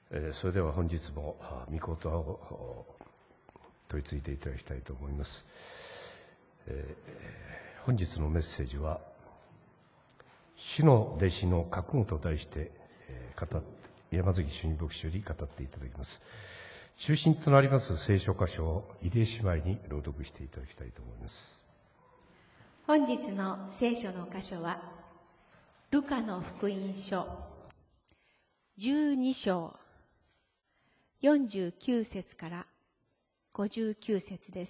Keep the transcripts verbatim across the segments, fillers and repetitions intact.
えー、それでは本日も御言葉を問いついていただきたいと思います。えー、本日のメッセージは主の弟子の覚悟と題して、えー、語って山崎主任牧師より語っていただきます。中心となります聖書箇所を入江姉妹に朗読していただきたいと思います。 本日の聖書の箇所はルカの福音書じゅうに章よんじゅうきゅう節からごじゅうきゅう節です。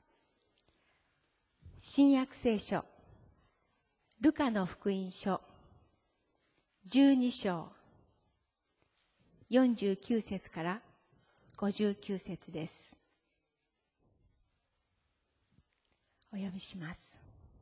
新約聖書ルカの福音書じゅうに章よんじゅうきゅう節からごじゅうきゅう節です。お読みします。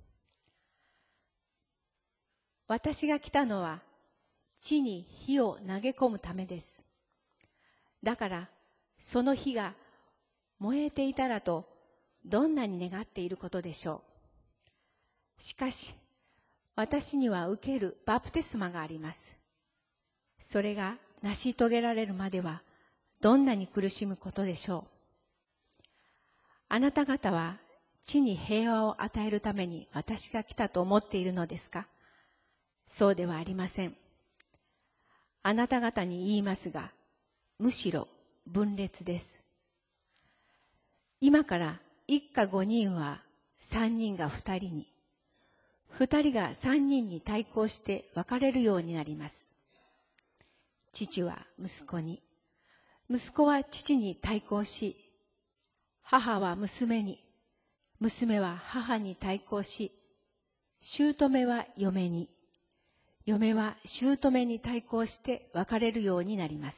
私が来たのは地に火を投げ込むためです。だからその火が燃えていたらとどんなに願っていることでしょう。しかし私には受けるバプテスマがあります。それが成し遂げられるまではどんなに苦しむことでしょう。あなた方は地に平和を与えるために私が来たと思っているのですか。そうではありません。あなた方に言いますが、むしろ分裂です。今から一家五人は三人が二人に、二人が三人に対抗して分かれるようになります。父は息子に、息子は父に対抗し、母は娘に、娘は母に対抗し、姑は嫁に、嫁は姑に対抗して分かれるようになります。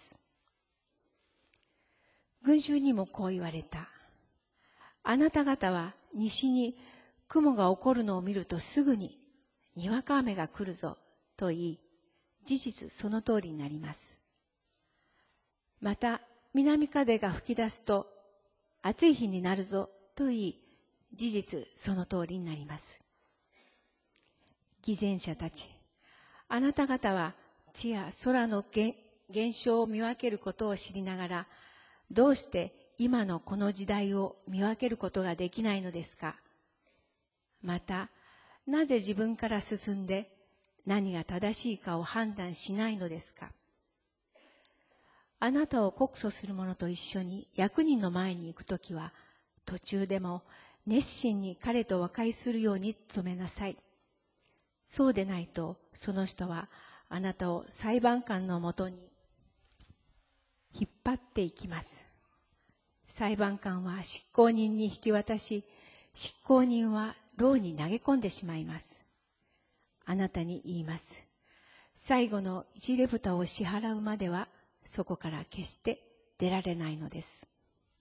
群衆にもこう言われた。あなた方は西に雲が起こるのを見るとすぐににわか雨が来るぞと言い、事実その通りになります。また南風が吹き出すと暑い日になるぞと言い、事実その通りになります。偽善者たち、あなた方は地や空の現象を見分けることを知りながら、どうして今のこの時代を見分けることができないのですか。また、なぜ自分から進んで何が正しいかを判断しないのですか。あなたを告訴する者と一緒に役人の前に行くときは、途中でも熱心に彼と和解するように努めなさい。そうでないと、その人はあなたを裁判官のもとに引っ張っていきます。裁判官は執行人に引き渡し、執行人は牢に投げ込んでしまいます。あなたに言います。最後の一レブタを支払うまでは、そこから決して出られないのです。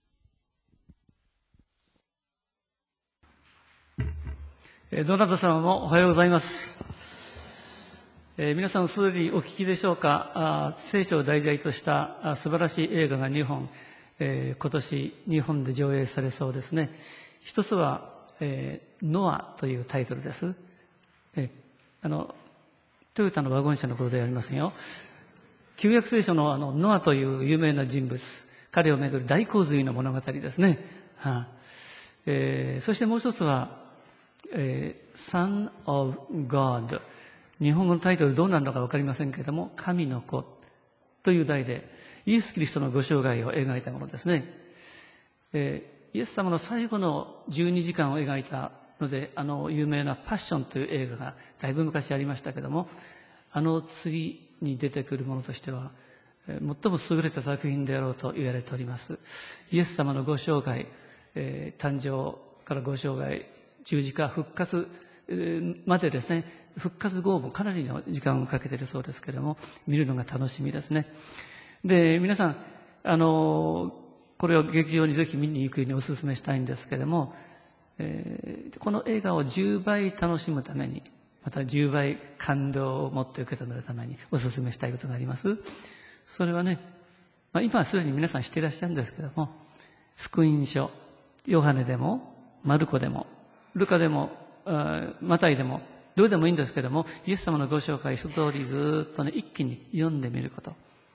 どなた様もおはようございます。えー、皆さんすでにお聞きでしょうか。あ聖書を題材としたあ素晴らしい映画がにほん、えー、今年日本で上映されそうですね。一つは、えー、ノアというタイトルです。えー、あのトヨタのワゴン車のことではありませんよ。旧約聖書のあのノアという有名な人物、彼をめぐる大洪水の物語ですね。はあえー、そしてもう一つは、えー、Son of God、日本語のタイトルどうなるのか分かりませんけれども、神の子という題でイエス・キリストのご生涯を描いたものですね。えー、イエス様の最後のじゅうにじかんを描いたので、あの有名なパッションという映画がだいぶ昔ありましたけれども、あの次に出てくるものとしては、えー、最も優れた作品であろうと言われております。イエス様のご生涯、えー、誕生からご生涯、十字架復活までですね、復活後もかなりの時間をかけているそうですけれども、見るのが楽しみですね。で、皆さん、あの、これを劇場にぜひ見に行くようにお勧めしたいんですけれども、えー、この映画をじゅうばい楽しむために、またじゅうばい感動を持って受け止めるためにお勧めしたいことがあります。それはね、まあ、今はすでに皆さん知っていらっしゃるんですけれども、福音書、ヨハネでも、マルコでも、ルカでも、マタイでも、どうでもいいんですけれども、イエス様のご紹介一通りずっとね、一気に読んでみること。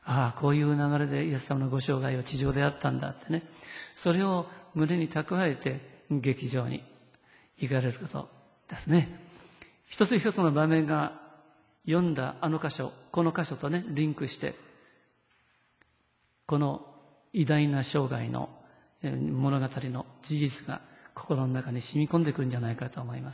ああ、こういう流れでイエス様のご生涯は地上であったんだってね。それを胸に蓄えて劇場に行かれることですね。一つ一つの場面が読んだあの箇所、この箇所とね、リンクして、この偉大な生涯の物語の事実が心の中に染み込んでくるんじゃないかと思います。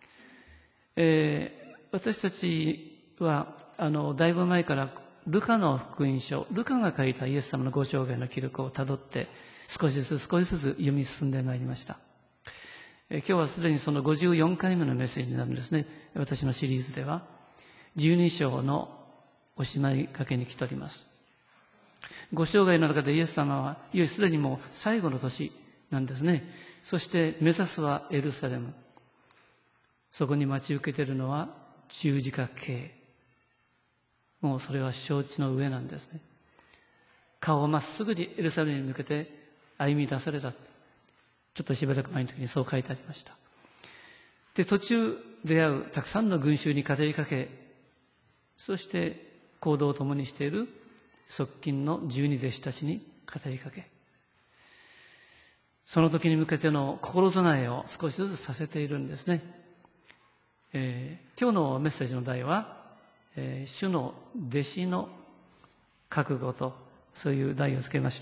えー、私たちは、あの、だいぶ前からルカの福音書、ルカが書いたイエス様のご生涯の記録をたどって、少しずつ少しずつ読み進んでまいりました。えー、今日はすでにそのごじゅうよんかいめのメッセージになるんですね。私のシリーズでは、じゅうに章のおしまいかけに来ております。ご生涯の中でイエス様は、いよいよすでにもう最後の年なんですね。そして目指すはエルサレム。そこに待ち受けているのは十字架刑。もうそれは承知の上なんですね。顔をまっすぐにエルサレムに向けて歩み出された。ちょっとしばらく前の時にそう書いてありました。で、途中出会うたくさんの群衆に語りかけ、そして行動を共にしている側近の十二弟子たちに語りかけ、その時に向けての心備えを少しずつさせているんですね。えー、今日のメッセージの題は、えー、主の弟子の覚悟と、そういう題をつけました。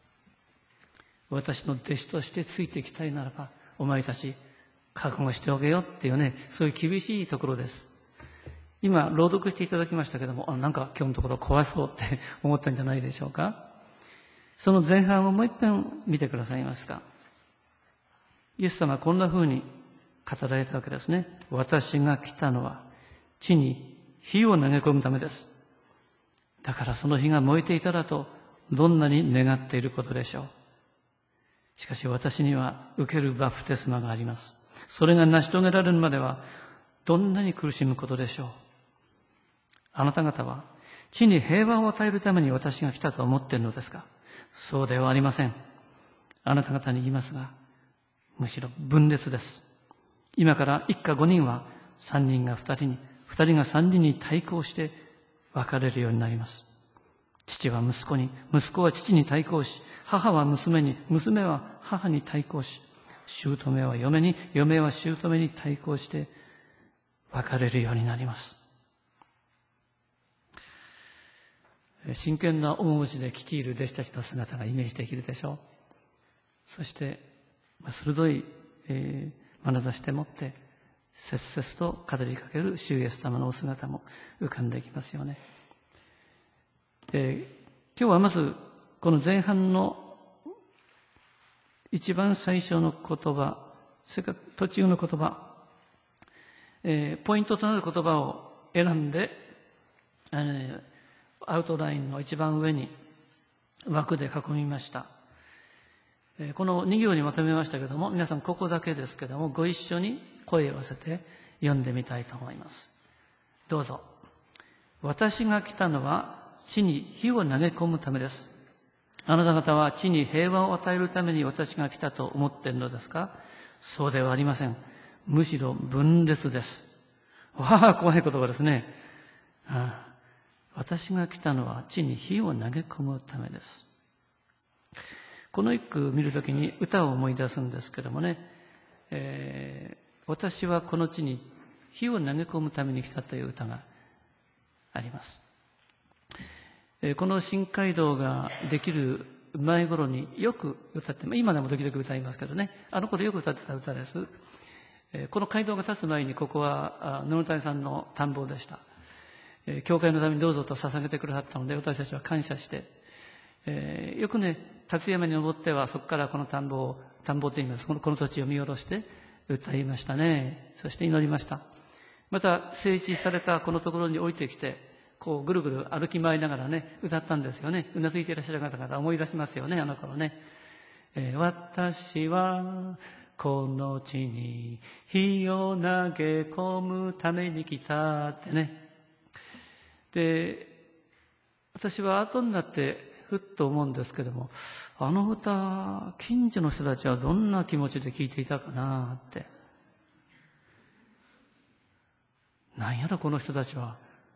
私の弟子としてついていきたいならば、お前たち覚悟しておけよっていうね、そういう厳しいところです。今、朗読していただきましたけども、あ、なんか今日のところ怖そうって思ったんじゃないでしょうか。その前半をもう一遍見てくださいますか。イエス様はこんな風に語られたわけですね。私が来たのは地に火を投げ込むためです。だからその火が燃えていたらとどんなに願っていることでしょう。しかし私には受けるバプテスマがあります。それが成し遂げられるまではどんなに苦しむことでしょう。あなた方は地に平和を与えるために私が来たと思っているのですか。そうではありません。あなた方に言いますが、むしろ分裂です。今から一家五人は三人が二人に、二人が三人に対抗して分かれるようになります。父は息子に、息子は父に対抗し、母は娘に、娘は母に対抗し、姑は嫁に、嫁は姑に対抗して分かれるようになります。真剣な面持ちで聞き入る弟子たちの姿がイメージできるでしょう。そして鋭い、えー、眼差しでもって切々と語りかける主イエス様のお姿も浮かんできますよね。えー、今日はまずこの前半の一番最初の言葉、それから途中の言葉、えー、ポイントとなる言葉を選んで、えーアウトラインの一番上に枠で囲みました。このに行にまとめましたけども、皆さんここだけですけども、ご一緒に声を合わせて読んでみたいと思います。どうぞ。私が来たのは地に火を投げ込むためです。あなた方は地に平和を与えるために私が来たと思っているのですか。そうではありません。むしろ分裂です。わあ、怖い言葉ですね。ああ、私が来たのは地に火を投げ込むためです。この一句見るときに歌を思い出すんですけどもね、えー、私はこの地に火を投げ込むために来たという歌があります。えー、この新街道ができる前頃によく歌って、今でも時々歌いますけどね、あの頃よく歌ってた歌です。えー、この街道が建つ前にここは布谷さんの田んぼでした。教会のためにどうぞと捧げてくださったので、私たちは感謝して、えー、よくね、立山に登ってはそこからこの田んぼを、田んぼと言います、この、この土地を見下ろして歌いましたね。そして祈りました。また、整地されたこのところに降りてきて、こうぐるぐる歩き回りながらね、歌ったんですよね。うなずいていらっしゃる方々思い出しますよね、あの頃ね。えー、私はこの地に火を投げ込むために来たってね。で、私は後になってふっと思うんですけども、あの歌、近所の人たちはどんな気持ちで聴いていたかなって。なんやろこの人たちは。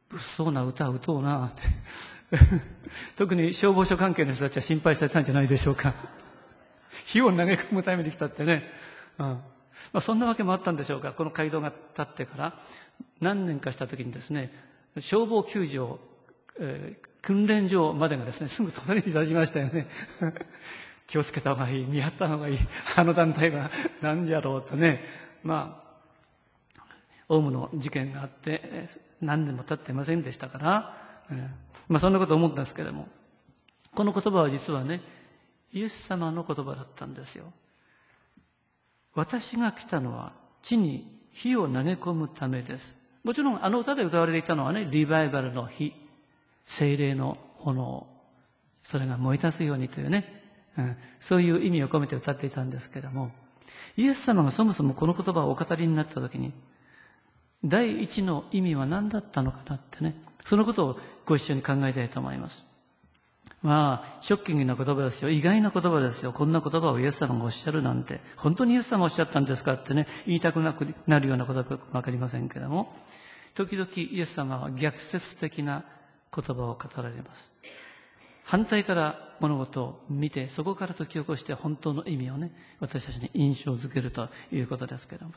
物騒な歌を歌おうなって特に消防署関係の人たちは心配されたんじゃないでしょうか。火を投げ込むために来たってね、うんまあ、そんなわけもあったんでしょうか。この街道が立ってから何年かした時にですね、消防救助、えー、訓練場までがですねすぐ隣に立ちましたよね気をつけた方がいい、見張った方がいい、あの団体は何じゃろうとね。まあオウムの事件があって何年も経っていませんでしたから、えー、まあそんなことを思ったんですけれども、この言葉は実はねイエス様の言葉だったんですよ。私が来たのは地に火を投げ込むためです。もちろんあの歌で歌われていたのはね、リバイバルの火、聖霊の炎、それが燃え立つようにというね、うん、そういう意味を込めて歌っていたんですけれども、イエス様がそもそもこの言葉をお語りになったときに、第一の意味は何だったのかなってね、そのことをご一緒に考えたいと思います。まあ、ショッキングな言葉ですよ。意外な言葉ですよ。こんな言葉をイエス様がおっしゃるなんて、本当にイエス様がおっしゃったんですかってね、言いたくなくなるような言葉かわかりませんけれども、時々イエス様は逆説的な言葉を語られます。反対から物事を見て、そこから解き起こして本当の意味をね、私たちに印象づけるということですけれども。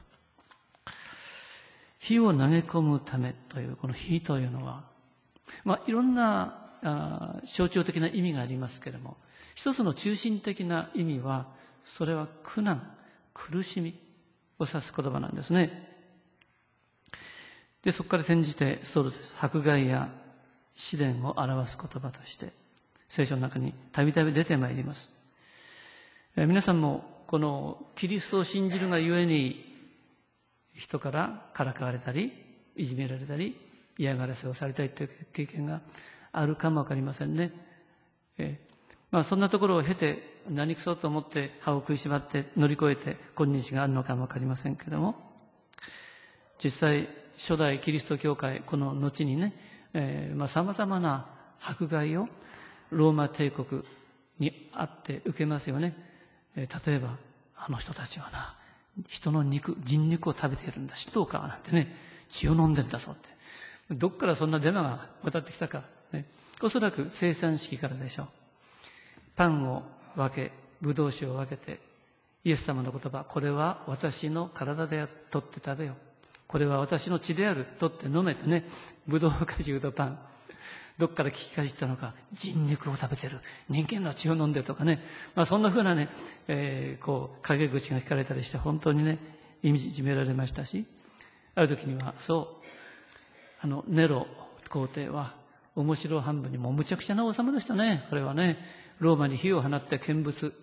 火を投げ込むためという、この火というのは、まあ、いろんなあ象徴的な意味がありますけれども、一つの中心的な意味は、それは苦難、苦しみを指す言葉なんですね。で、そこから転じて、そうです。迫害や試練を表す言葉として、聖書の中にたびたび出てまいります。え皆さんも、このキリストを信じるがゆえに、人からからかわれたり、いじめられたり、嫌がらせをされたりという経験があるかもわかりませんね。えー、まあそんなところを経て何くそと思って歯を食いしばって乗り越えて今日があるのかもわかりませんけれども、実際初代キリスト教会この後にね、えー、まあ様々な迫害をローマ帝国にあって受けますよね。えー、例えばあの人たちはな、人の肉、人肉を食べているんだ、知っとうかなんてね、血を飲んでんだそうって。どっからそんなデマが渡ってきたか、ね、おそらく生産式からでしょう。パンを分け、ブドウ酒を分けて、イエス様の言葉、これは私の体である、取って食べよ。これは私の血である、取って飲めてね、ブドウ果汁とパン。どっから聞きかじったのか、人肉を食べてる、人間の血を飲んでるとかね、まあそんな風なね、えー、こう、陰口が聞かれたりして、本当にね、いじめられましたし、ある時には、そう、あの、ネロ皇帝は、面白半分にもうむちゃくちゃな王様でしたね。これはね、ローマに火を放って見物して、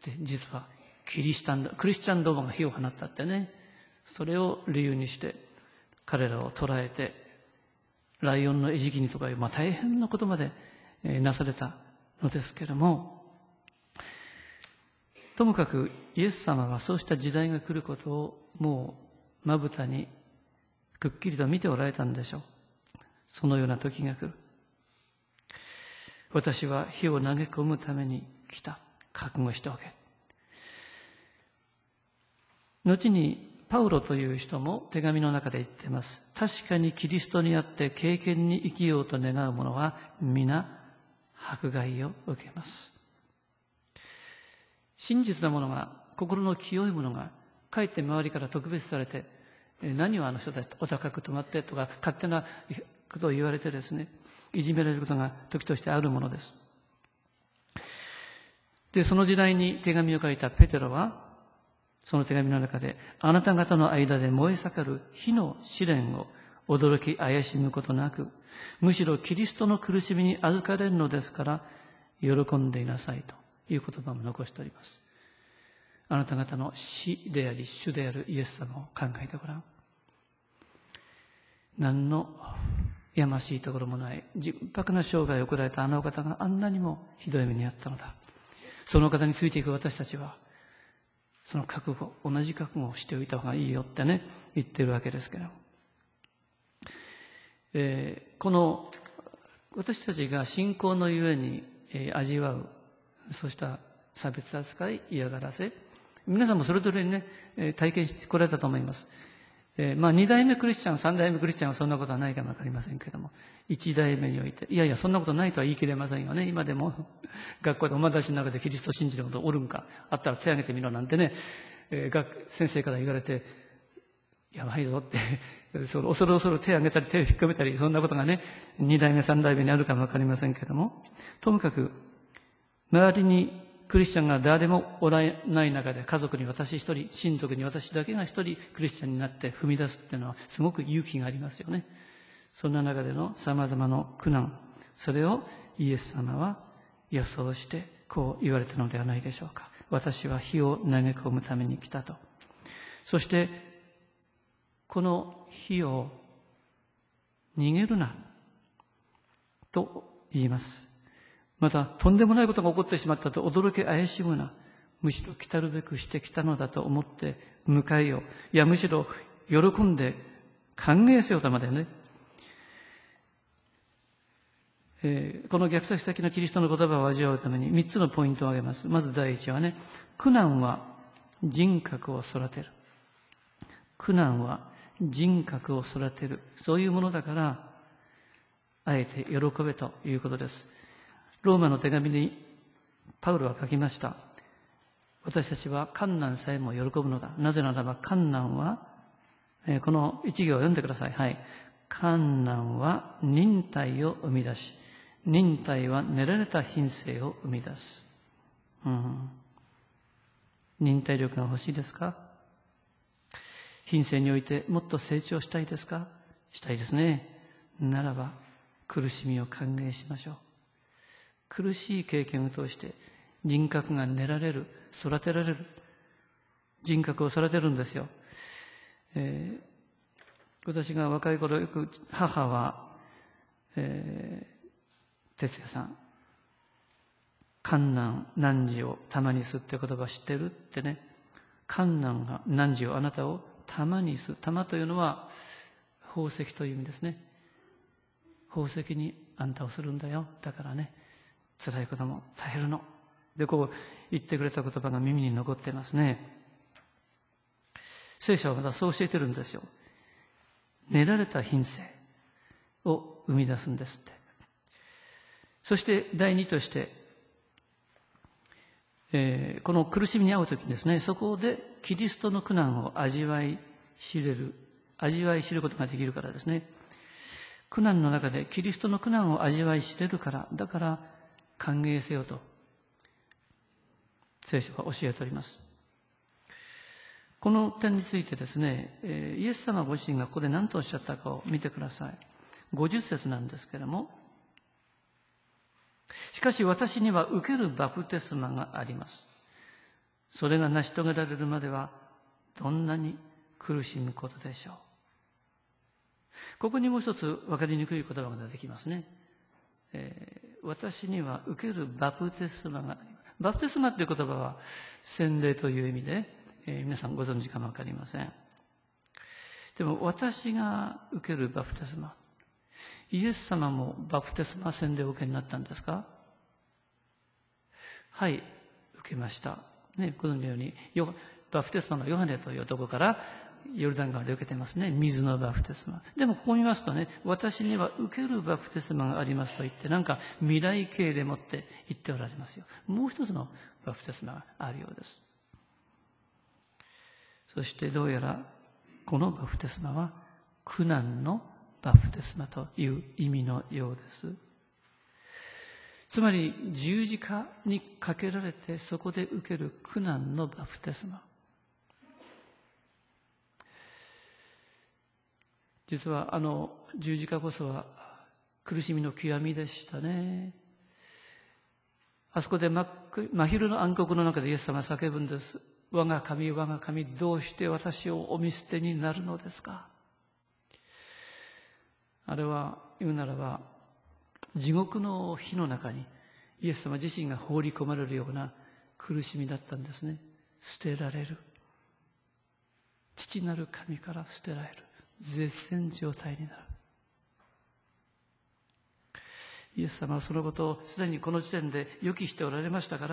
実はキリシタン、クリスチャンローマが火を放ったってね、それを理由にして、彼らを捕らえて、ライオンの餌食にとかいう、まあ大変なことまで、えー、なされたのですけれども、ともかくイエス様はそうした時代が来ることをもうまぶたにくっきりと見ておられたんでしょう。そのような時が来る。私は火を投げ込むために来た。覚悟しておけ。後にパウロという人も手紙の中で言っています。確かにキリストにあって敬虔に生きようと願う者は皆迫害を受けます。真実なものが、心の清いものが、かえって周りから特別されて、何をあの人たちお高く泊まってとか勝手なことを言われてですね、いじめられることが時としてあるものです。で、その時代に手紙を書いたペテロは、その手紙の中で、あなた方の間で燃え盛る火の試練を驚き怪しむことなく、むしろキリストの苦しみに預かれるのですから、喜んでいなさいという言葉も残しております。あなた方の死であり主であるイエス様を考えてごらん。何のやましいところもない純白な生涯を送られたあのお方があんなにもひどい目にあったのだ。そのお方についていく私たちは、その覚悟、同じ覚悟をしておいた方がいいよってね、言ってるわけですけど、えー、この私たちが信仰のゆえに、えー、味わう、そうした差別扱い、嫌がらせ、皆さんもそれぞれにね、体験してこられたと思います。 えー、まあ二代目クリスチャン、三代目クリスチャンはそんなことはないかもわかりませんけれども、一代目において、いやいや、そんなことないとは言い切れませんよね。今でも学校でおまたしの中でキリストを信じることおるんか、あったら手を挙げてみろなんてね、えー、学先生から言われて、やばいぞって、その恐る恐る手を挙げたり手を引っ込めたり、そんなことがね、二代目、三代目にあるかもわかりませんけれども、ともかく、周りにクリスチャンが誰もおらない中で、家族に私一人、親族に私だけが一人クリスチャンになって踏み出すっていうのはすごく勇気がありますよね。そんな中での様々な苦難、それをイエス様は予想してこう言われたのではないでしょうか。私は火を投げ込むために来たと。そしてこの火を逃げるなと言います。また、とんでもないことが起こってしまったと驚き怪しむな。むしろ来たるべくしてきたのだと思って迎えよう。いや、むしろ喜んで歓迎せよとまでね。えー、この逆差し先のキリストの言葉を味わうために三つのポイントを挙げます。まず第一はね、苦難は人格を育てる。苦難は人格を育てる。そういうものだから、あえて喜べということです。ローマの手紙にパウロは書きました。私たちは患難さえも喜ぶのだ。なぜならば患難は、えー、この一行を読んでください。はい。患難は忍耐を生み出し、忍耐は練られた品性を生み出す。うん、忍耐力が欲しいですか？品性においてもっと成長したいですか？したいですね。ならば苦しみを歓迎しましょう。苦しい経験を通して人格が練られる、育てられる。人格を育てるんですよ。えー、私が若い頃よく母は、えー、哲也さん、患難、難事を玉にすって言葉知ってるってね。患難が難事をあなたを玉にす。玉というのは宝石という意味ですね。宝石にあんたをするんだよ。だからね。辛いことも耐えるの。で、こう言ってくれた言葉が耳に残ってますね。聖書はまたそう教えてるんですよ。練られた品性を生み出すんですって。そして第二として、えー、この苦しみに遭うときにですね、そこでキリストの苦難を味わい知れる、味わい知ることができるからですね。苦難の中でキリストの苦難を味わい知れるから、だから歓迎せよと聖書は教えております。この点についてですね、イエス様ご自身がここで何とおっしゃったかを見てください。ごじゅっ節なんですけれども、しかし私には受けるバプテスマがあります。それが成し遂げられるまではどんなに苦しむことでしょう。ここにもう一つ分かりにくい言葉が出てきますね。えー私には受けるバプテスマがあります。バプテスマという言葉は洗礼という意味で、えー、皆さんご存知かもわかりません。でも私が受けるバプテスマ、イエス様もバプテスマ洗礼を受けになったんですか？はい、受けました。ね、ご存知のようにバプテスマのヨハネという男からヨルダン川で受けてますね。水のバプテスマ。でもここ見ますとね、私には受けるバプテスマがありますと言って、なんか未来形でもって言っておられますよ。もう一つのバプテスマがあるようです。そしてどうやらこのバプテスマは苦難のバプテスマという意味のようです。つまり十字架にかけられてそこで受ける苦難のバプテスマ。実はあの十字架こそは苦しみの極みでしたね。あそこで真昼の暗黒の中でイエス様は叫ぶんです。我が神、我が神、どうして私をお見捨てになるのですか。あれは言うならば地獄の火の中にイエス様自身が放り込まれるような苦しみだったんですね。捨てられる。父なる神から捨てられる。絶縁状態になる。イエス様はそのことをすでにこの時点で予期しておられましたから、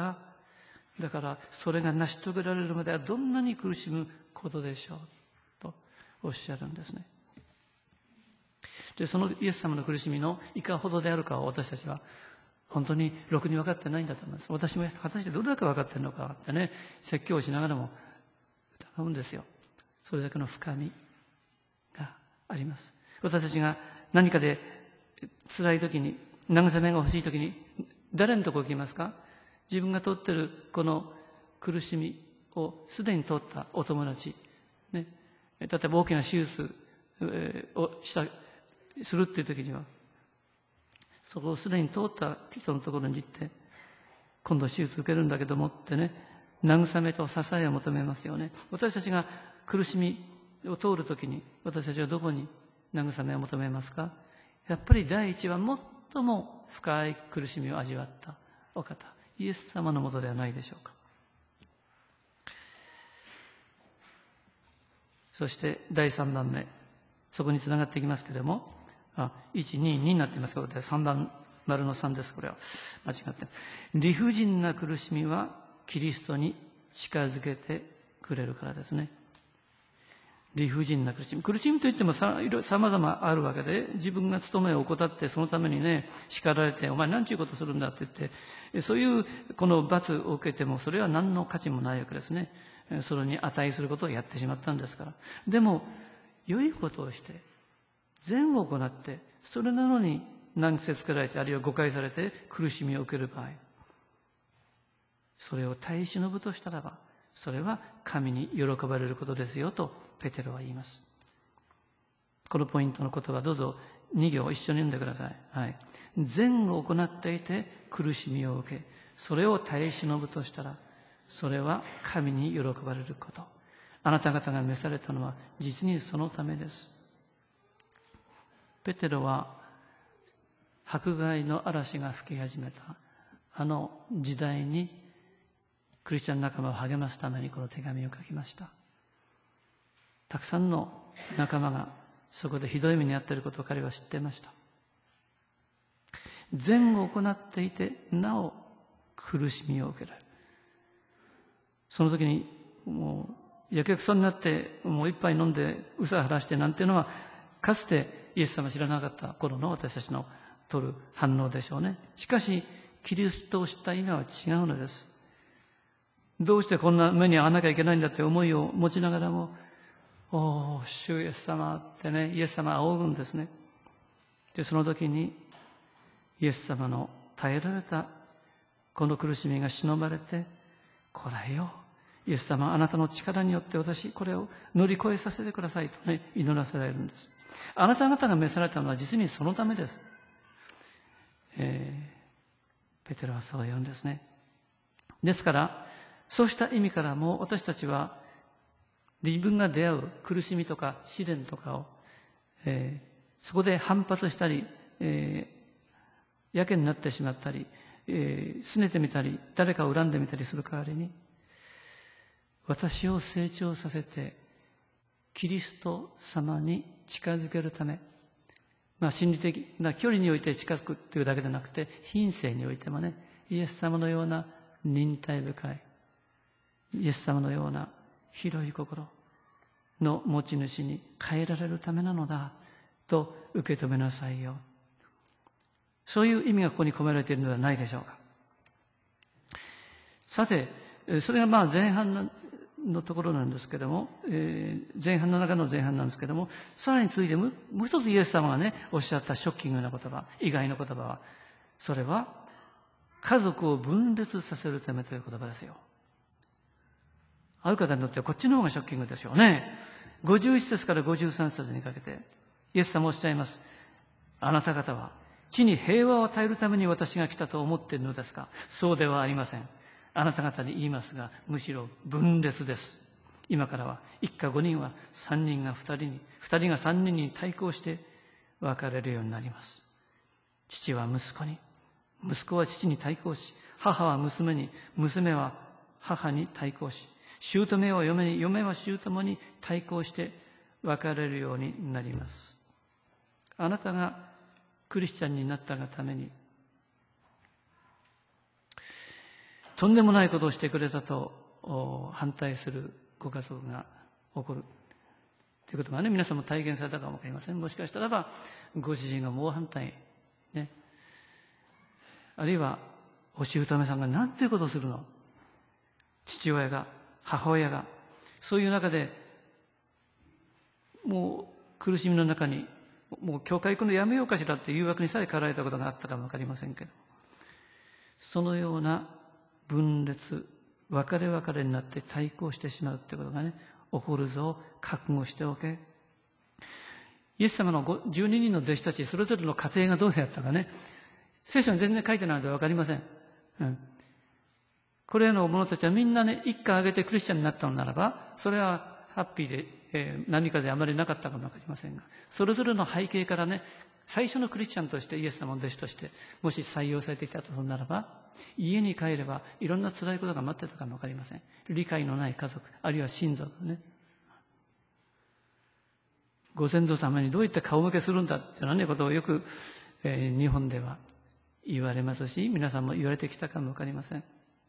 だからそれが成し遂げられるまではどんなに苦しむことでしょうとおっしゃるんですね。で、そのイエス様の苦しみのいかほどであるかを私たちは本当にろくに分かってないんだと思います。私も果たしてどれだけ分かっているのかってね、説教をしながらも疑うんですよ。それだけの深みがあります。私たちが何かで辛い時に、慰めが欲しい時に誰のところに行きますか？自分が通っているこの苦しみをすでに通ったお友達、ね、例えば大きな手術をしたするっていう時には、そこをすでに通った人のところに行って、今度手術受けるんだけどもってね、慰めと支えを求めますよね。私たちが苦しみを通るときに、私たちはどこに慰めを求めますか？やっぱり第一は最も深い苦しみを味わったお方、イエス様のもとではないでしょうか。そしてだいさんばんめ、そこにつながっていきますけれども、あ、いち、に、にになっていますけど、さんばん、丸のさんです。これは間違って。理不尽な苦しみはキリストに近づけてくれるからですね。理不尽な苦しみ。苦しみといってもさ、いろ、様々あるわけで、自分が務めを怠って、そのためにね、叱られて、お前何ちゅうことするんだって言って、そういうこの罰を受けても、それは何の価値もないわけですね。それに値することをやってしまったんですから。でも、良いことをして、善を行って、それなのに難癖つけられて、あるいは誤解されて苦しみを受ける場合、それを耐え忍ぶとしたらば、それは神に喜ばれることですよとペテロは言います。このポイントの言葉、どうぞに行一緒に読んでください。はい。善を行っていて苦しみを受け、それを耐え忍ぶとしたら、それは神に喜ばれること。あなた方が召されたのは実にそのためです。ペテロは迫害の嵐が吹き始めたあの時代にクリスチャン仲間を励ますためにこの手紙を書きました。たくさんの仲間がそこでひどい目に遭っていることを彼は知っていました。善を行っていてなお苦しみを受ける。その時にもうやけくそになってもう一杯飲んでうさ晴らしてなんていうのはかつてイエス様知らなかった頃の私たちの取る反応でしょうね。しかしキリストを知った今は違うのです。どうしてこんな目に遭わなきゃいけないんだって思いを持ちながらも、おー、主イエス様ってね、イエス様は仰ぐんですね。で、その時にイエス様の耐えられたこの苦しみが忍ばれて、こらえよう。イエス様、あなたの力によって私、これを乗り越えさせてくださいとね、祈らせられるんです。あなた方が召されたのは実にそのためです。えー、ペテロはそう言うんですね。ですから、そうした意味からも私たちは自分が出会う苦しみとか試練とかを、えー、そこで反発したり、えー、やけになってしまったり、えー、拗ねてみたり、誰かを恨んでみたりする代わりに、私を成長させてキリスト様に近づけるため、まあ心理的な距離において近づくというだけでなくて、品性においてもね、イエス様のような忍耐深い、イエス様のような広い心の持ち主に変えられるためなのだと受け止めなさいよ。そういう意味がここに込められているのではないでしょうか。さて、それがまあ前半のところなんですけども、えー、前半の中の前半なんですけども、さらに続いてもう一つイエス様がね、おっしゃったショッキングな言葉、意外な言葉は、それは家族を分裂させるためという言葉ですよ。ある方にとってはこっちの方がショッキングでしょうね。ごじゅういち節からごじゅうさん節にかけて、イエス様おっしゃいます。あなた方は地に平和を与えるために私が来たと思っているのですか？そうではありません。あなた方に言いますが、むしろ分裂です。今からは一家五人は三人が二人に、二人が三人に対抗して別れるようになります。父は息子に、息子は父に対抗し、母は娘に、娘は母に対抗し、姑は嫁に、嫁は姑に対抗して別れるようになります。あなたがクリスチャンになったがために、とんでもないことをしてくれたと反対するご家族が起こる。 ということがね、皆さんも体験されたかもわかりません。もしかしたらば、ご主人が猛反対、ね。あるいは、お姑さんが何ていうことをするの？父親が、母親が、そういう中で、もう苦しみの中に、もう教会行くのやめようかしらって誘惑にさえ駆られたことがあったかもわかりませんけど、そのような分裂、別れ別れになって対抗してしまうってことがね、起こるぞ、覚悟しておけ。イエス様のじゅうににんの弟子たち、それぞれの家庭がどうであったかね、聖書に全然書いてないのでわかりません。うん。これらの者たちはみんなね、一家挙げてクリスチャンになったのならば、それはハッピーで、えー、何かであまりなかったかもわかりませんが、それぞれの背景からね、最初のクリスチャンとしてイエス様の弟子として、もし採用されてきたとならば、家に帰ればいろんな辛いことが待ってたかもわかりません。理解のない家族、あるいは親族ね。ご先祖様にどういった顔向けするんだっていうようなね、ことをよく、えー、日本では言われますし、皆さんも言われてきたかもわかりません。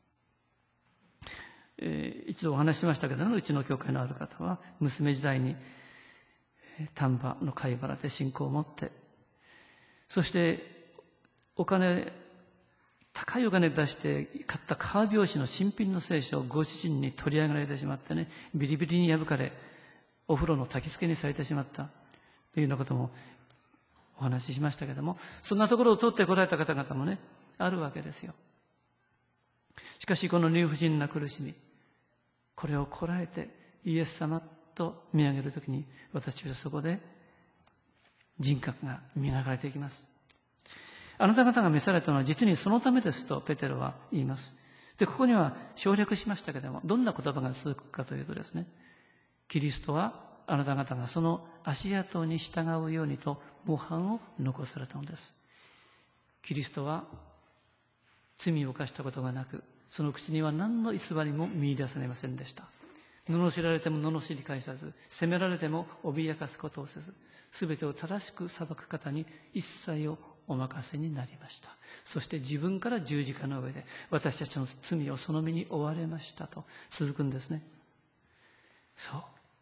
えー、一度お話ししましたけども、うちの教会のある方は、娘時代に丹波の貝原で信仰を持って、そしてお金、高いお金出して買った川拍子の新品の聖書をご主人に取り上げられてしまってね、ビリビリに破かれ、お風呂の焚き付けにされてしまったというようなこともお話ししましたけども、そんなところを通ってこられた方々もね、あるわけですよ。しかしこの理不尽な苦しみ、これをこらえてイエス様と見上げるときに、私はそこで人格が磨かれていきます。あなた方が召されたのは実にそのためですとペテロは言います。で、ここには省略しましたけれども、どんな言葉が続くかというとですね、キリストはあなた方がその足跡に従うようにと模範を残されたのです。キリストは罪を犯したことがなく、その口には何の偽りも見出されませんでした。罵られても罵り返さず、責められても脅かすことをせず、すべてを正しく裁く方に一切をお任せになりました。そして自分から十字架の上で私たちの罪をその身に負われましたと続くんですね。そう。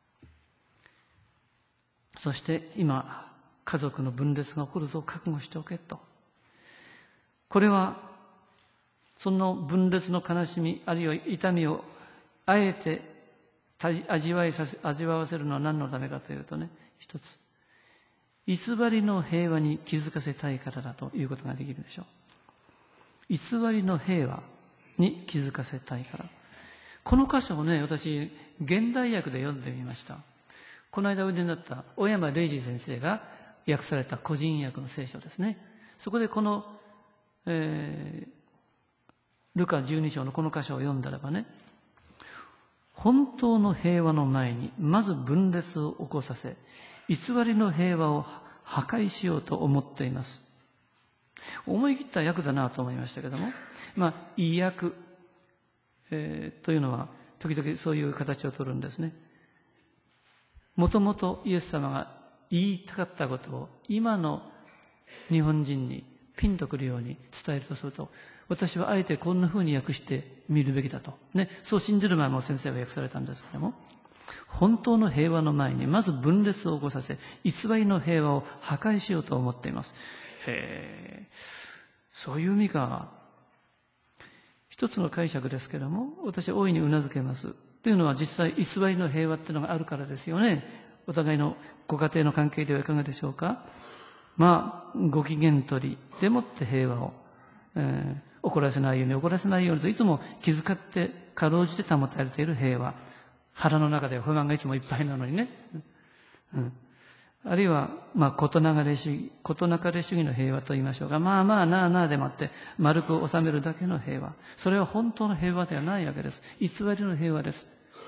そして今、家族の分裂が起こるぞ、覚悟しておけと。これは、その分裂の悲しみ、あるいは痛みをあえて味わいさせ、味わわせるのは何のためかというとね、一つ。偽りの平和に気づかせたいからだということができるでしょう。偽りの平和に気づかせたいから。この箇所をね、私、現代訳で読んでみました。この間おいでになった小山礼二先生が訳された個人訳の聖書ですね。そこでこの、えー、ルカじゅうに章のこの箇所を読んだらばね、本当の平和の前にまず分裂を起こさせ、偽りの平和を破壊しようと思っています。思い切った訳だなと思いましたけども、まあ、意訳、えー、というのは時々そういう形を取るんですね。もともとイエス様が言いたかったことを今の日本人にピンとくるように伝えるとすると、私はあえてこんな風に訳してみるべきだと。ね、そう信じる前も先生は訳されたんですけども、本当の平和の前にまず分裂を起こさせ、偽りの平和を破壊しようと思っています。へー、そういう意味か。一つの解釈ですけども、私は大いにうなずけます。というのは実際偽りの平和っていうのがあるからですよね。お互いのご家庭の関係ではいかがでしょうか。まあ、ご機嫌取りでもって平和を、えー、怒らせないように怒らせないようにといつも気遣ってかろうじて保たれている平和。腹の中で不満がいつもいっぱいなのにね。うん、あるいは、まあ、事なかれ主義、事なかれ主義の平和と言いましょうか。まあまあ、なあなあでもって丸く収めるだけの平和。それは本当の平和ではないわけです。偽りの平和です。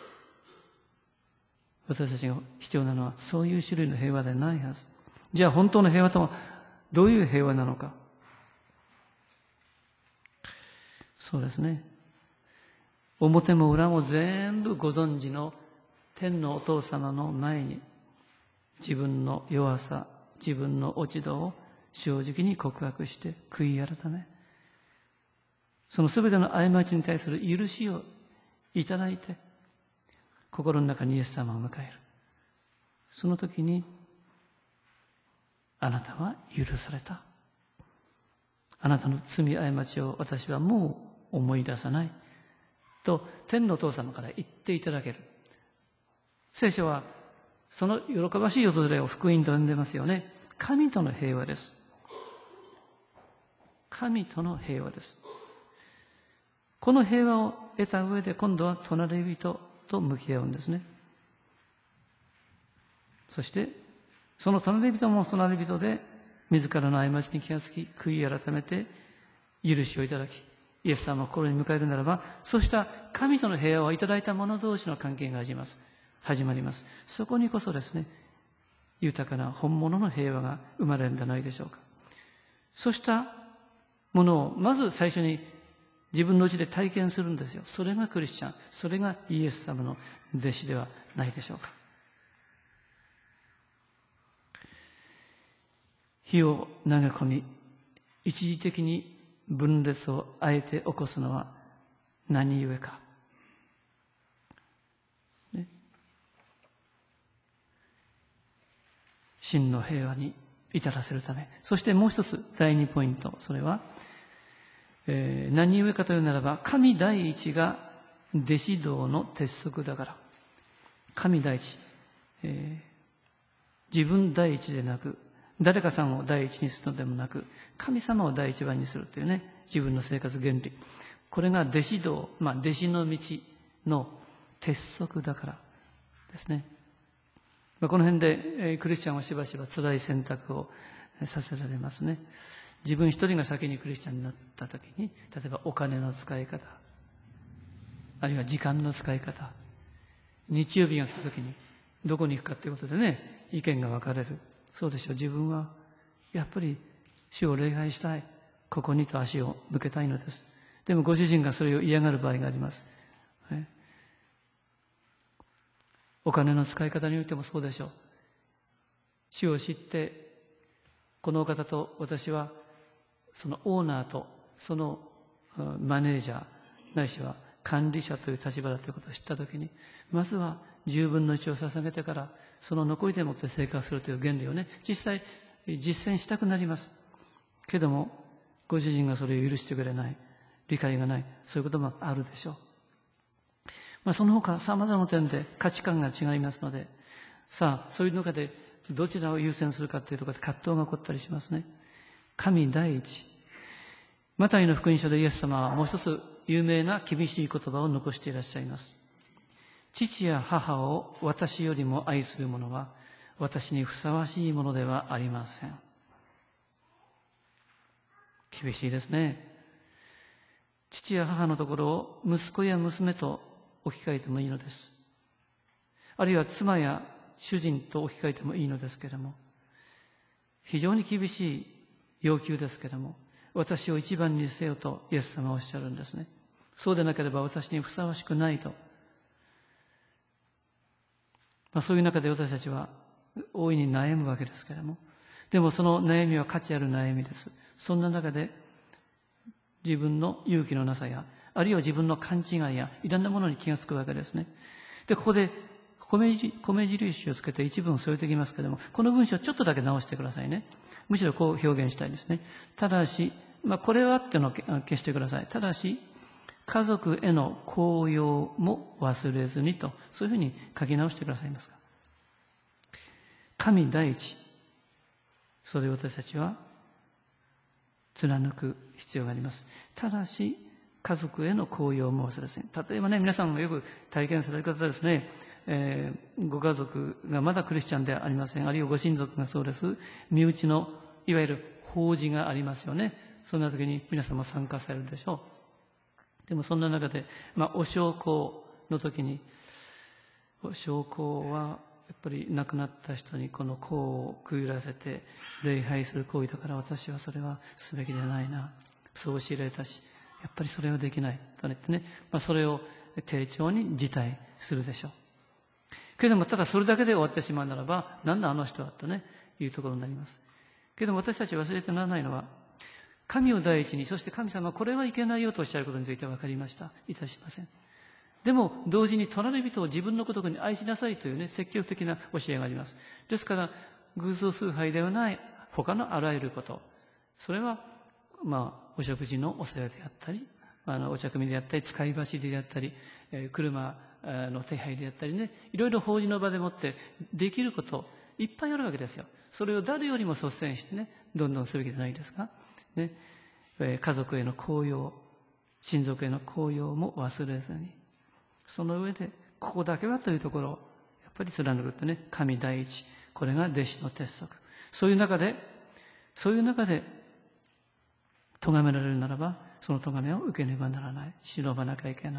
私たちが必要なのはそういう種類の平和ではないはず。じゃあ本当の平和とはどういう平和なのか。そうですね。表も裏も全部ご存知の天のお父様の前に自分の弱さ、自分の落ち度を正直に告白して悔い改め、そのすべての過ちに対する許しをいただいて、心の中にイエス様を迎える。 その時に、あなたは許された。あなたの罪過ちを私はもう思い出さない。と、天のお父様から言っていただける。聖書は、その喜ばしい訪れを福音と呼んでますよね。神との平和です。神との平和です。この平和を得た上で、今度は隣人と向き合うんですね。そして、その隣人も隣人で、自らの過ちに気がつき、悔い改めて、許しをいただき、イエス様を心に迎えるならば、そうした神との平和をいただいた者同士の関係が始まります。始まります。そこにこそですね、豊かな本物の平和が生まれるんじゃないでしょうか。そうしたものを、まず最初に自分のうちで体験するんですよ。それがクリスチャン。それがイエス様の弟子ではないでしょうか。火を投げ込み、一時的に分裂をあえて起こすのは何故か。ね、真の平和に至らせるため。そしてもう一つ、第二ポイント。それは、えー、何故かというならば、神第一が弟子道の鉄則だから。神第一。えー、自分第一でなく、誰かさんを第一にするのでもなく、神様を第一番にするというね、自分の生活原理。これが弟子道、まあ、弟子の道の鉄則だからですね。まあ、この辺で、えー、クリスチャンはしばしば辛い選択をさせられますね。自分一人が先にクリスチャンになったときに、例えばお金の使い方、あるいは時間の使い方、日曜日が来たときにどこに行くかということでね、意見が分かれる。そうでしょう。自分はやっぱり主を礼拝したい。ここにと足を向けたいのです。でもご主人がそれを嫌がる場合があります。お金の使い方においてもそうでしょう。主を知って、このお方と私はそのオーナーとそのマネージャーないしは管理者という立場だということを知ったときに、まずは十分の一を捧げてからその残りでもって生活するという原理をね、実際実践したくなります。けどもご主人がそれを許してくれない、理解がない、そういうこともあるでしょう。まあ、その他様々な点で価値観が違いますので、さあそういう中でどちらを優先するかというところで葛藤が起こったりしますね。神第一。マタイの福音書でイエス様はもう一つ有名な厳しい言葉を残していらっしゃいます。父や母を私よりも愛する者は私にふさわしいものではありません。厳しいですね。父や母のところを息子や娘と置き換えてもいいのです。あるいは妻や主人と置き換えてもいいのですけれども、非常に厳しい要求ですけれども、私を一番にせよとイエス様はおっしゃるんですね。そうでなければ私にふさわしくないと。まあ、そういう中で私たちは大いに悩むわけですけれども、でもその悩みは価値ある悩みです。そんな中で自分の勇気のなさや、あるいは自分の勘違いやいろんなものに気がつくわけですね。で、ここで米印をつけて一文添えていきますけれども、この文章をちょっとだけ直してくださいね。むしろこう表現したいですね。ただし、まあこれはっていうのを消してください。ただし、家族への孝養も忘れずにと、そういうふうに書き直してくださいますか。神第一。それを私たちは貫く必要があります。ただし、家族への孝養も忘れずに。例えばね、皆さんがよく体験される方ですね、えー、ご家族がまだクリスチャンではありません。あるいはご親族がそうです。身内のいわゆる法事がありますよね。そんな時に皆さんも参加されるでしょう。でもそんな中で、まあ、お焼香の時に、お焼香はやっぱり亡くなった人にこの香をくゆらせて礼拝する行為だから私はそれはすべきでないな。そう教えられたし、やっぱりそれはできないと言ってね、まあ、それを丁重に辞退するでしょう。けれども、ただそれだけで終わってしまうならば、なんだあの人はとね、いうところになります。けれども私たち忘れてならないのは、神を第一に、そして神様はこれはいけないよとおっしゃることについて分かりました。いたしません。 でも同時に隣人を自分のごとくに愛しなさいというね、積極的な教えがあります。ですから偶像崇拝ではない他のあらゆること、それはまあお食事のお世話であったり、あのお茶組であったり、使い走りであったり、えー、車の手配であったりね、いろいろ法事の場でもってできることいっぱいあるわけですよ。それを誰よりも率先してね、どんどんすべきじゃないですか。ね、えー、家族への孝養、親族への孝養も忘れずに、その上でここだけはというところをやっぱり貫くとね、神第一、これが弟子の鉄則。そういう中でそういう中で咎められるならば、その咎めを受けねばならない、忍ばなきゃいけない。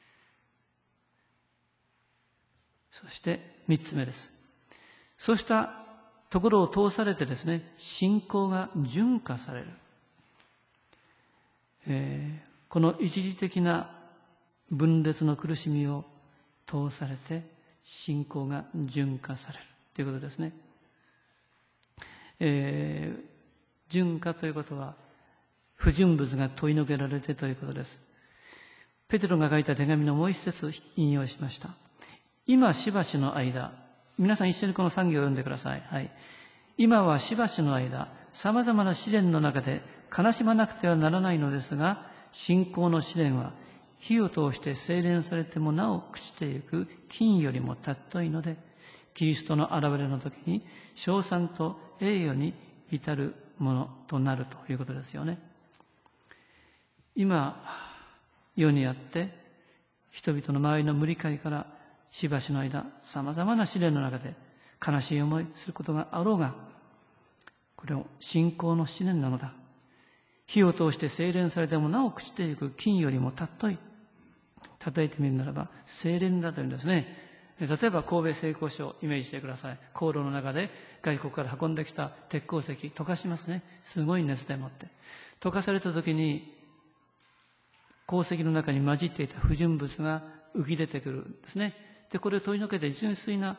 そして三つ目です。そうしたところを通されてですね、信仰が純化される、えー、この一時的な分裂の苦しみを通されて信仰が純化されるということですね。えー、純化ということは不純物が問い除けられてということです。ペテロが書いた手紙のもう一節引用しました。今しばしの間、皆さん一緒にこの産業を読んでください。はい。今はしばしの間、様々な試練の中で悲しまなくてはならないのですが、信仰の試練は火を通して精錬されてもなお朽ちてゆく金よりも尊いので、キリストの現れの時に称賛と栄誉に至るものとなるということですよね。今世にあって人々の周りの無理解からしばしの間さまざまな試練の中で悲しい思いすることがあろうが、これを信仰の試練なのだ。火を通して精錬されてもなお朽ちていく金よりも尊い。例えてみるならば精錬だというんですね。例えば神戸製鋼所をイメージしてください。航路の中で外国から運んできた鉄鉱石溶かしますね。すごい熱でもって溶かされた時に鉱石の中に混じっていた不純物が浮き出てくるんですね。でこれを取り除けて純粋な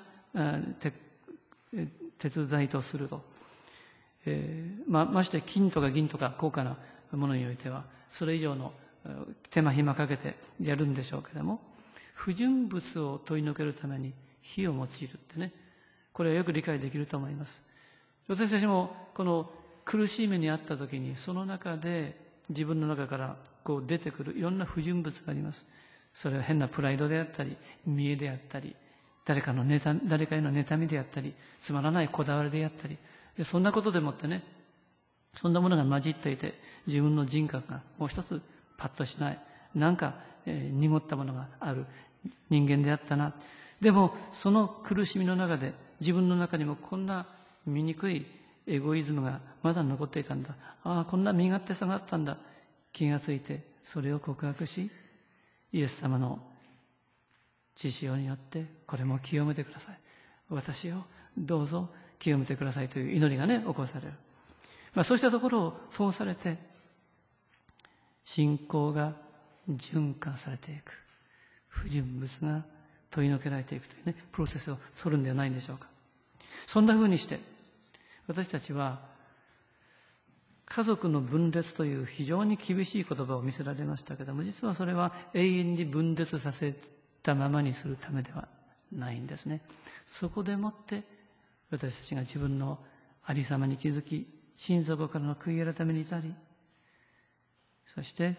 鉄材とすると、えーま、まして金とか銀とか高価なものにおいてはそれ以上の手間暇かけてやるんでしょうけれども、不純物を取り除けるために火を用いるってね、これはよく理解できると思います。私たちもこの苦しい目にあった時にその中で自分の中からこう出てくるいろんな不純物があります。それは変なプライドであったり、見栄であったり、誰かの妬み、誰かへの妬みであったり、つまらないこだわりであったり、でそんなことでもってね、そんなものが混じっていて、自分の人格がもう一つパッとしない、なんか、えー、濁ったものがある人間であったな。でもその苦しみの中で自分の中にもこんな醜いエゴイズムがまだ残っていたんだ。ああ、こんな身勝手さがあったんだ。気がついてそれを告白し、イエス様の血潮によってこれも清めてください。私をどうぞ清めてくださいという祈りがね、起こされる。まあ、そうしたところを通されて信仰が循環されていく、不純物が取り除けられていくというね、プロセスを取るんではないんでしょうか。そんなふうにして私たちは家族の分裂という非常に厳しい言葉を見せられましたけれども、実はそれは永遠に分裂させたままにするためではないんですね。そこでもって私たちが自分のありさまに気づき、心底からの悔い改めに至り、そして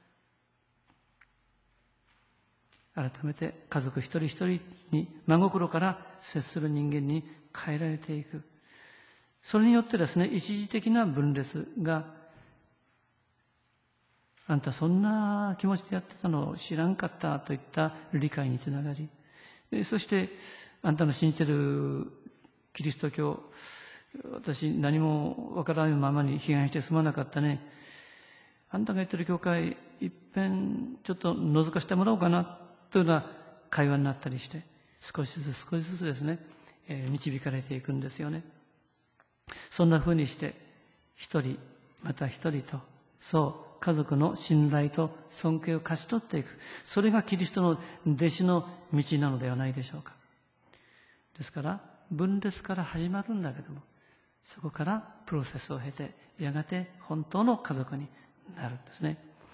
改めて家族一人一人に真心から接する人間に変えられていく。それによってですね、一時的な分裂が、あんたそんな気持ちでやってたのを知らんかったといった理解につながり、そしてあんたの信じてるキリスト教、私何もわからないままに批判してすまなかったね。あんたが言ってる教会いっぺんちょっと覗かせてもらおうかなというような会話になったりして、少しずつ少しずつですね、えー、導かれていくんですよね。そんなふうにして一人また一人と、そう家族の信頼と尊敬を勝ち取っていく、それがキリストの弟子の道なのではないでしょうか。ですから分裂から始まるんだけども、そこからプロセスを経てやがて本当の家族になるんですね。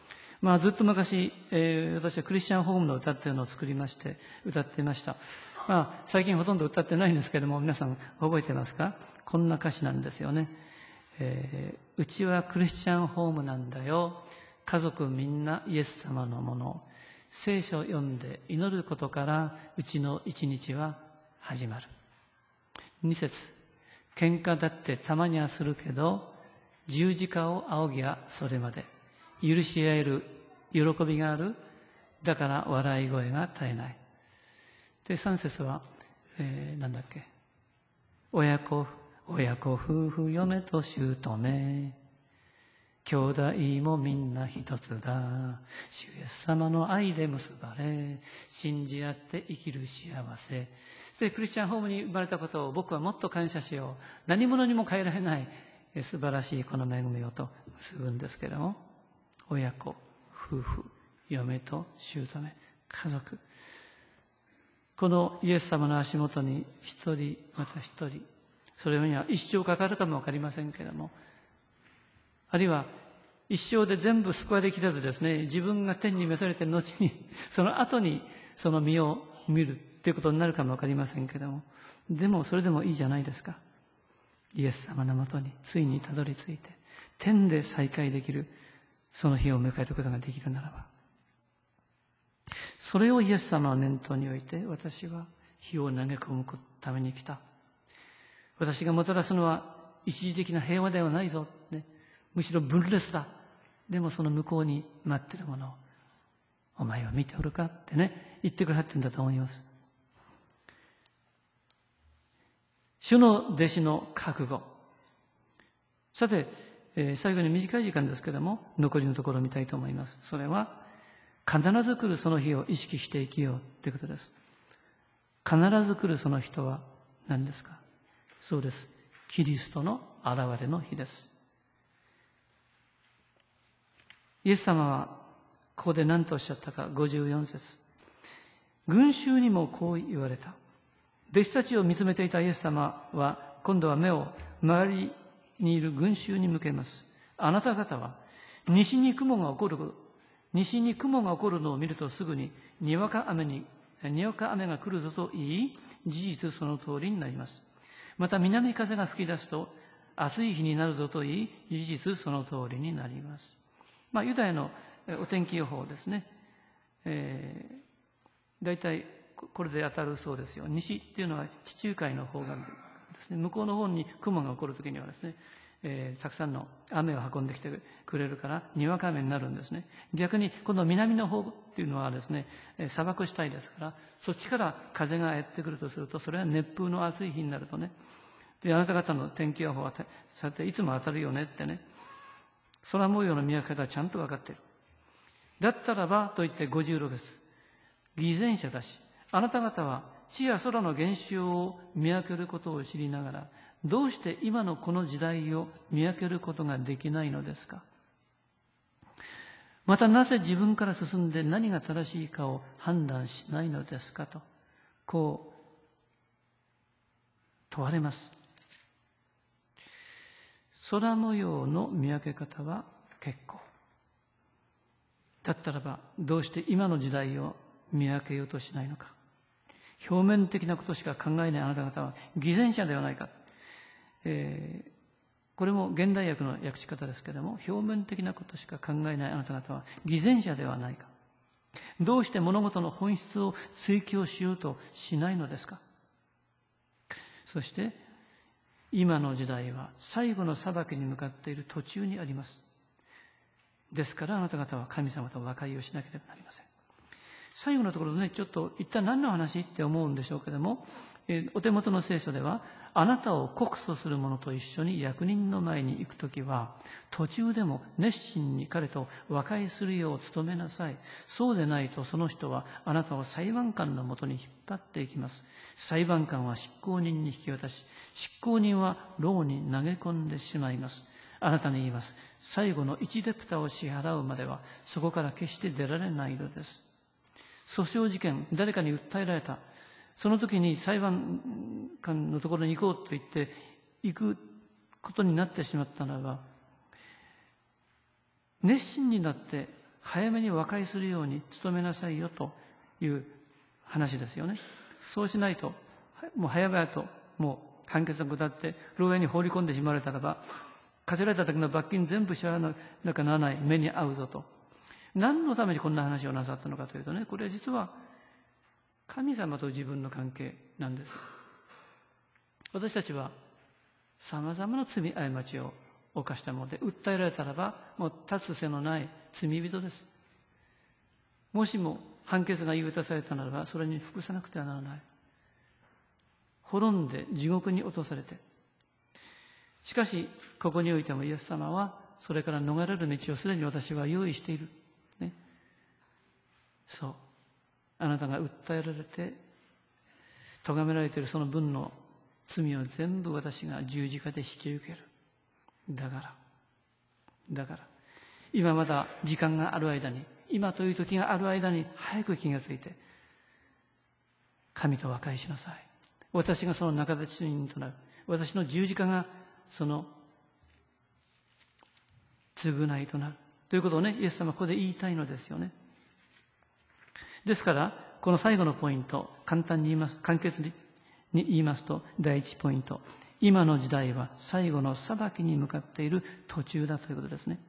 まあ、ずっと昔、えー、私はクリスチャンホームの歌っていうのを作りまして、歌っていました。まあ、最近ほとんど歌ってないんですけれども、皆さん覚えてますか？こんな歌詞なんですよね。えー、うちはクリスチャンホームなんだよ。家族みんなイエス様のもの。聖書を読んで祈ることからうちの一日は始まる。二節、喧嘩だってたまにはするけど、十字架を仰ぎはそれまで。許し合える喜びがある。だから笑い声が絶えない。で、三節は、えー、なんだっけ。親子、親子夫婦、嫁と姑。兄弟もみんな一つだ。主イエス様の愛で結ばれ、信じ合って生きる幸せ。で、クリスチャンホームに生まれたことを僕はもっと感謝しよう。何者にも変えられない素晴らしいこの恵みをと結ぶんですけれども、親子、夫婦、嫁と姑、家族。このイエス様の足元に一人また一人、それには一生かかるかもわかりませんけれども、あるいは一生で全部救われきらずですね、自分が天に召されて後に、その後にその身を見るということになるかもわかりませんけれども、でもそれでもいいじゃないですか。イエス様のもとについにたどり着いて、天で再会できる、その日を迎えることができるならば、それをイエス様の念頭において、私は火を投げ込むために来た。私がもたらすのは一時的な平和ではないぞ、ね、むしろ分裂だ。でもその向こうに待っているものをお前は見ておるかってね、言ってくれはってんだと思います。主の弟子の覚悟。さて、えー、最後に短い時間ですけれども、残りのところを見たいと思います。それは、必ず来るその日を意識して生きようということです。必ず来るその人は何ですか？そうです。キリストの現れの日です。イエス様はここで何とおっしゃったか、ごじゅうよん節。群衆にもこう言われた。弟子たちを見つめていたイエス様は今度は目を周りにいる群衆に向けます。あなた方は西に雲が起こる西に雲が起こるのを見るとすぐににわか雨ににわか雨が来るぞと言い、事実その通りになります。また南風が吹き出すと暑い日になるぞと言い、事実その通りになります。まあユダヤのお天気予報ですね。えー、大体これで当たるそうですよ。西っていうのは地中海の方がですね、向こうの方に雲が起こるときにはですね、えー、たくさんの雨を運んできてくれるからにわか雨になるんですね。逆にこの南の方っていうのはですね、砂漠地帯ですから、そっちから風がやってくるとすると、それは熱風の暑い日になるとね、であなた方の天気予報はさていつも当たるよねってね、空模様の見分け方はちゃんと分かっている。だったらばと言ってごじゅうろく節、偽善者だし、あなた方は地や空の現象を見分けることを知りながら、どうして今のこの時代を見分けることができないのですか？またなぜ自分から進んで何が正しいかを判断しないのですかと、こう問われます。空模様の見分け方は結構。だったらばどうして今の時代を見分けようとしないのか。表面的なことしか考えないあなた方は偽善者ではないか。えー、これも現代訳の訳し方ですけれども、表面的なことしか考えないあなた方は偽善者ではないか。どうして物事の本質を追求しようとしないのですか。そして今の時代は最後の裁きに向かっている途中にあります。ですからあなた方は神様と和解をしなければなりません。最後のところでね、ちょっと一体何の話って思うんでしょうけれども、えー、お手元の聖書では、あなたを告訴する者と一緒に役人の前に行くときは、途中でも熱心に彼と和解するよう努めなさい。そうでないとその人はあなたを裁判官のもとに引っ張っていきます。裁判官は執行人に引き渡し、執行人は牢に投げ込んでしまいます。あなたに言います。最後の一デプタを支払うまでは、そこから決して出られないのです。訴訟事件、誰かに訴えられた。その時に裁判官のところに行こうと言って行くことになってしまったならば、熱心になって早めに和解するように努めなさいよという話ですよね。そうしないと、もう早々ともう判決が下って、牢屋に放り込んでしまわれたらば、課せられた時の罰金全部支払わなきゃならない目に遭うぞと。何のためにこんな話をなさったのかというとね、これは実は神様と自分の関係なんです。私たちは様々な罪過ちを犯したもので、訴えられたらば、もう立つ瀬のない罪人です。もしも判決が言い渡されたならば、それに服さなくてはならない。滅んで地獄に落とされて。しかし、ここにおいてもイエス様は、それから逃れる道をすでに私は用意している。ね。そう。あなたが訴えられて、咎められているその分の罪を全部私が十字架で引き受ける。だから、だから、今まだ時間がある間に、今という時がある間に早く気がついて、神と和解しなさい。私がその仲立ち人となる。私の十字架がその償いとなる。ということをね、イエス様はここで言いたいのですよね。ですから、この最後のポイント、簡単に言います、簡潔に言いますと、第一ポイント。今の時代は最後の裁きに向かっている途中だということですね。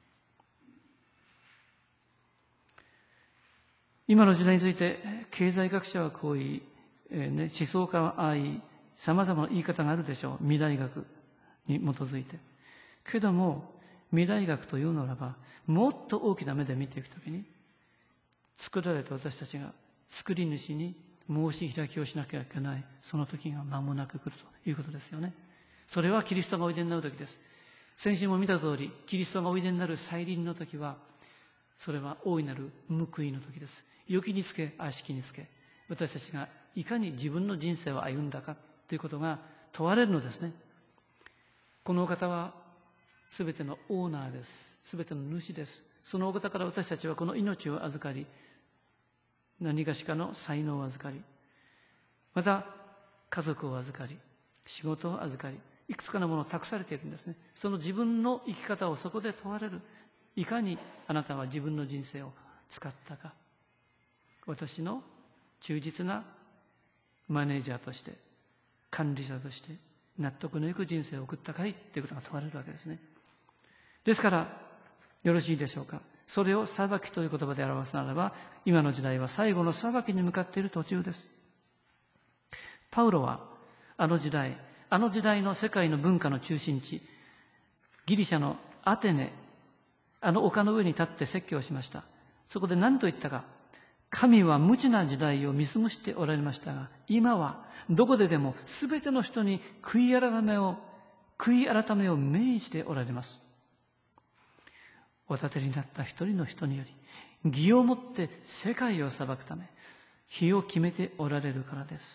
今の時代について、経済学者はこう言い、えーね、思想家はああ言い、様々な言い方があるでしょう。未来学に基づいて。けども、未来学というならば、もっと大きな目で見ていくときに、作られた私たちが作り主に申し開きをしなきゃいけない、その時が間もなく来るということですよね。それはキリストがおいでになる時です。先週も見た通り、キリストがおいでになる再臨の時は、それは大いなる報いの時です。良きにつけ、悪しきにつけ、私たちがいかに自分の人生を歩んだかということが問われるのですね。このお方はすべてのオーナーです。すべての主です。そのお方から私たちはこの命を預かり、何かしかの才能を預かり、また家族を預かり、仕事を預かり、いくつかのものを託されているんですね。その自分の生き方をそこで問われる。いかにあなたは自分の人生を使ったか。私の忠実なマネージャーとして、管理者として、納得のいく人生を送ったかいということが問われるわけですね。ですから、よろしいでしょうか。それを裁きという言葉で表すならば、今の時代は最後の裁きに向かっている途中です。パウロは、あの時代、あの時代の世界の文化の中心地、ギリシャのアテネ、あの丘の上に立って説教しました。そこで何と言ったか、神は無知な時代を見過ごしておられましたが、今はどこででもすべての人に悔い改めを、悔い改めを命じておられます。お立てになった一人の人により、義をもって世界を裁くため、日を決めておられるからです。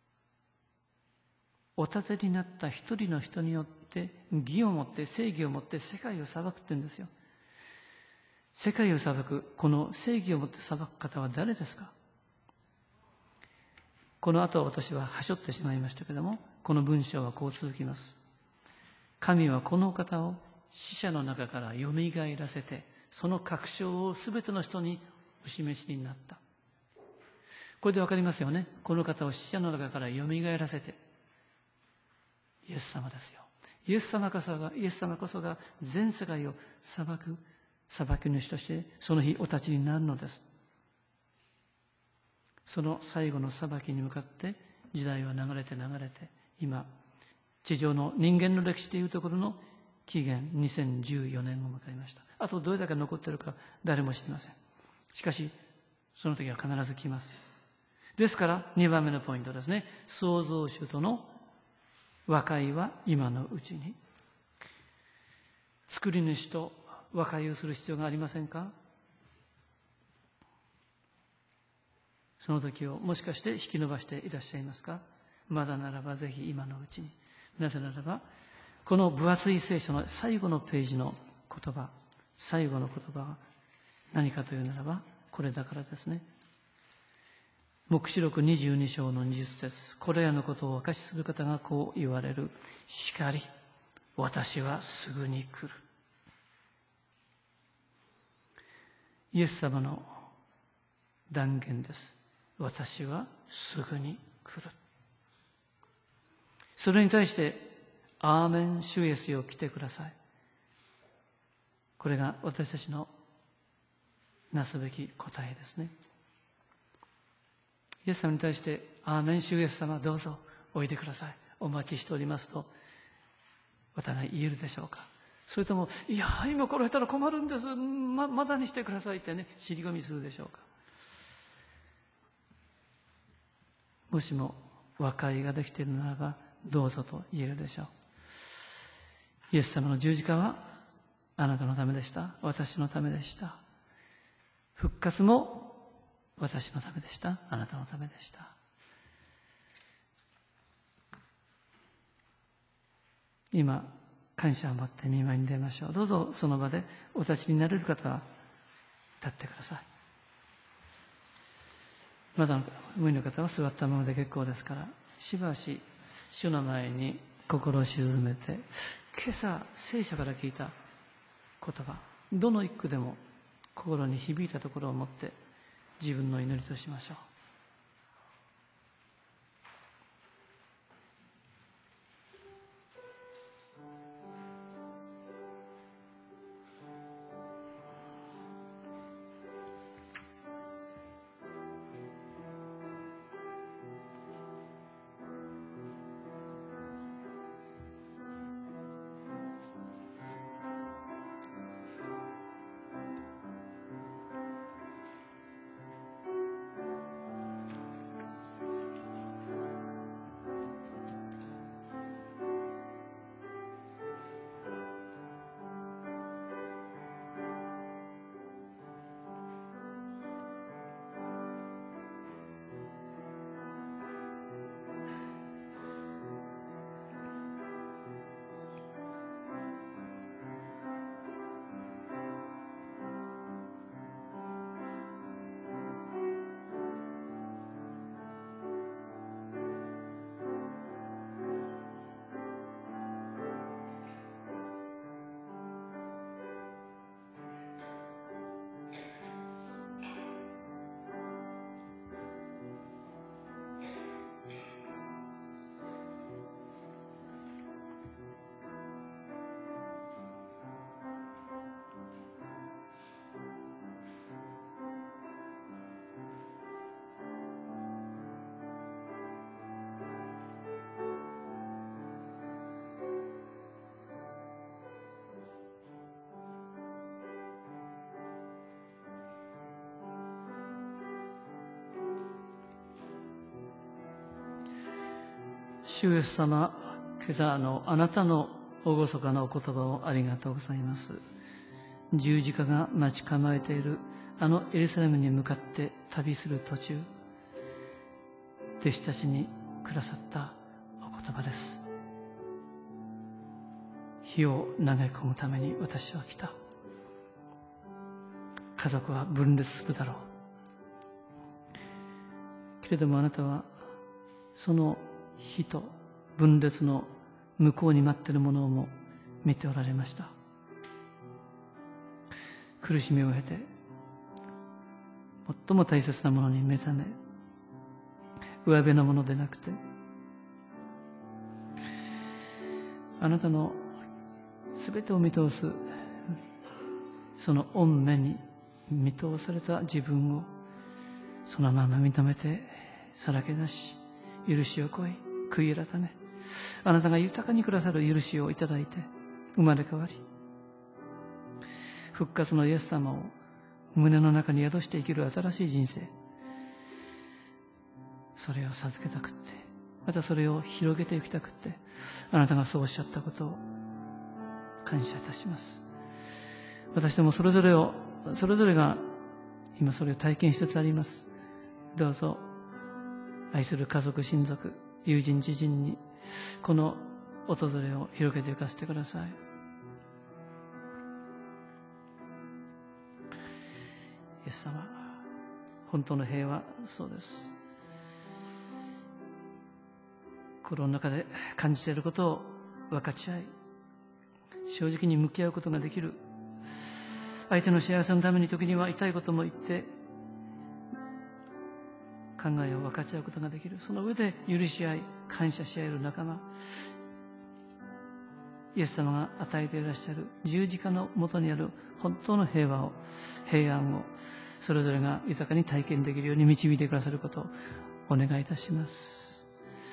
お立てになった一人の人によって、義をもって正義をもって世界を裁くって言うんですよ。世界を裁く、この正義をもって裁く方は誰ですか？この後私ははしょってしまいましたけれども、この文章はこう続きます。神はこの方を死者の中からよみがえらせて、その確証をすべての人にお示しになった。これでわかりますよね。この方を死者の中からよみがえらせて、イエス様ですよ。イエス様こそが、イエス様こそが全世界を裁く、裁き主としてその日お立ちになるのです。その最後の裁きに向かって時代は流れて流れて、今、地上の人間の歴史というところの紀元にせんじゅうよねんを迎えました。あとどれだけ残っているか誰も知りません。しかし、その時は必ず来ます。ですから、にばんめのポイントですね。創造主との和解は今のうちに。作り主と和解をする必要がありませんか？その時をもしかして引き延ばしていらっしゃいますか？まだならばぜひ今のうちに。なぜならば、この分厚い聖書の最後のページの言葉、最後の言葉は何かというならば、これだからですね。黙示録にじゅうに章のにじゅっ節、これらのことをお明かしする方がこう言われる。しかり、私はすぐに来る。 イエス様の断言です。私はすぐに来る。それに対して、アーメン主イエスよ来てください。これが私たちのなすべき答えですね。イエス様に対して、アーメン主イエス様どうぞおいでください。お待ちしておりますと、お互い言えるでしょうか。それとも、いや、今来られたら困るんです。ま、まだにしてくださいってね、尻込みするでしょうか。もしも和解ができているならば、どうぞと言えるでしょう。イエス様の十字架はあなたのためでした。私のためでした。復活も私のためでした。あなたのためでした。今、感謝を持って見舞いに出ましょう。どうぞその場でお立ちになれる方は立ってください。まだ無理の方は座ったままで結構ですから、しばし主の前に心を静めて、今朝聖書から聞いた言葉、どの一句でも心に響いたところを持って自分の祈りとしましょう。主イエス様、今朝のあなたの厳かなお言葉をありがとうございます。十字架が待ち構えているあのエルサレムに向かって旅する途中、弟子たちにくださったお言葉です。火を投げ込むために私は来た。家族は分裂するだろう。けれどもあなたはその火と分裂の向こうに待っているものをも見ておられました。苦しみを経て最も大切なものに目覚め、上辺のものでなくてあなたのすべてを見通すその御目に見通された自分をそのまま認めてさらけ出し、許しを請い悔い改め、あなたが豊かにくださる許しをいただいて生まれ変わり、復活のイエス様を胸の中に宿して生きる新しい人生、それを授けたくって、またそれを広げていきたくって、あなたがそうおっしゃったことを感謝いたします。私どもそれぞれをそれぞれが今それを体験しつつあります。どうぞ愛する家族親族友人知人にこの訪れを広げていかせてください。イエス様、本当の平和、そうです。心の中で感じていることを分かち合い、正直に向き合うことができる相手の幸せのために時には痛いことも言って考えを分かち合うことができる。その上で許し合い感謝し合える仲間、イエス様が与えていらっしゃる十字架のもとにある本当の平和を、平安をそれぞれが豊かに体験できるように導いてくださることをお願いいたします。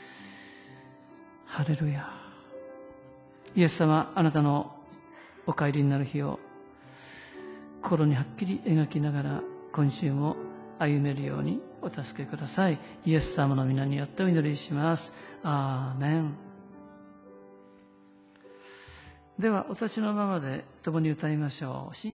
ハレルヤ。イエス様、あなたのお帰りになる日を心にはっきり描きながら今週も歩めるようにお助けください。イエス様の皆によってお祈りします。アーメン。では私のままで共に歌いましょう。